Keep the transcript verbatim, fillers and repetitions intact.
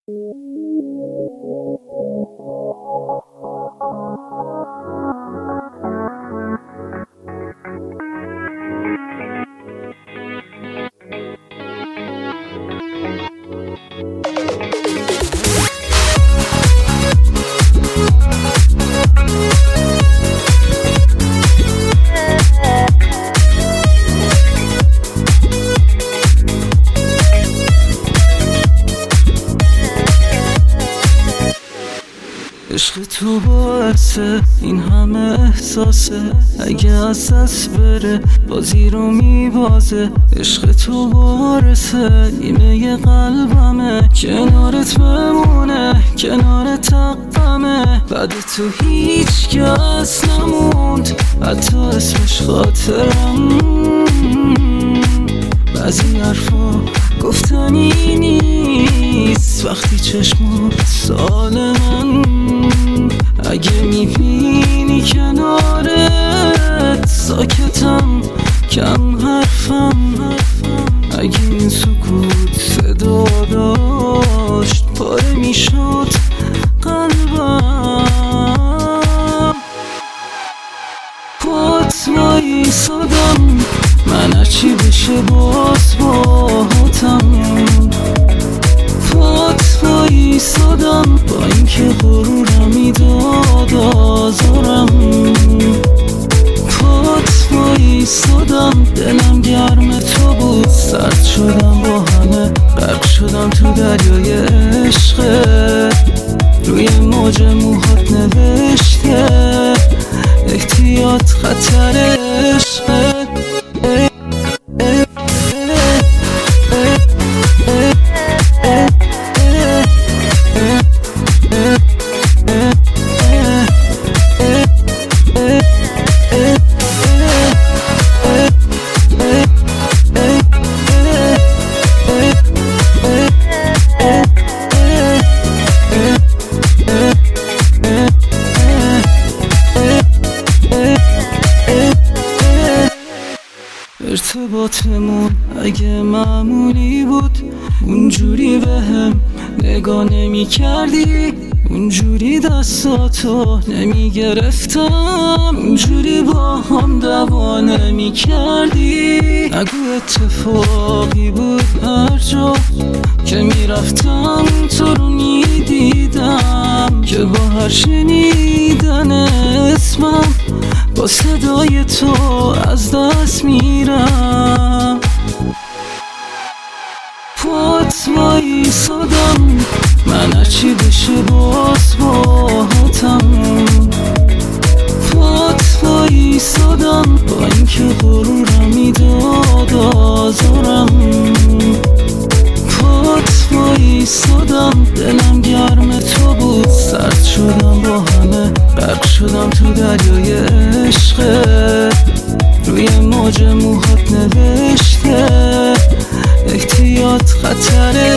عشق تو باعثه این همه احساسه، اگه از دست بره بازی رو میبازه. عشق تو وارثه نیمه قلبمه، کنارت بمونه کنار تقمه. بعد تو هیچ کس نموند حتی اسمش خاطرم. بعضی حرفا گفتنی نیست وقتی چشمات سال من. اگه میبینی کنارت ساکتم کم حرفم. اگه این سکوت صدا داشت پاره میشد قلبم. پات وایسادم من هرچی بشه باز باهاتم. پات وایسادم با اینکه غرورم داد آزارم. پات وایسادم دلم گرم تو بود، سرد شدم با همه، غرق شدم تو دریای عشقت. روی موج موهات نوشته احتیاط خطر عشقت. ارتباطمون اگه معمولی بود اونجوری به هم نگاه نمی کردی، اونجوری دستاتو نمی گرفتم، اونجوری با هم دعوا نمی کردی. نگو اتفاقی بود هر جا که می رفتم تو رو می دیدم، که با هر شنیدن اسمم با صدای تو از دست میرم. پات وایسادم من هرچی بشه باز باهاتم. پات وایسادم با اینکه غرورم داد آزارم. پات وایسادم دلم گرم تو بود، سرد شدم با همه، غرق شدم تو دریای عشقت. روی موج موهات نوشته احتیاط خطر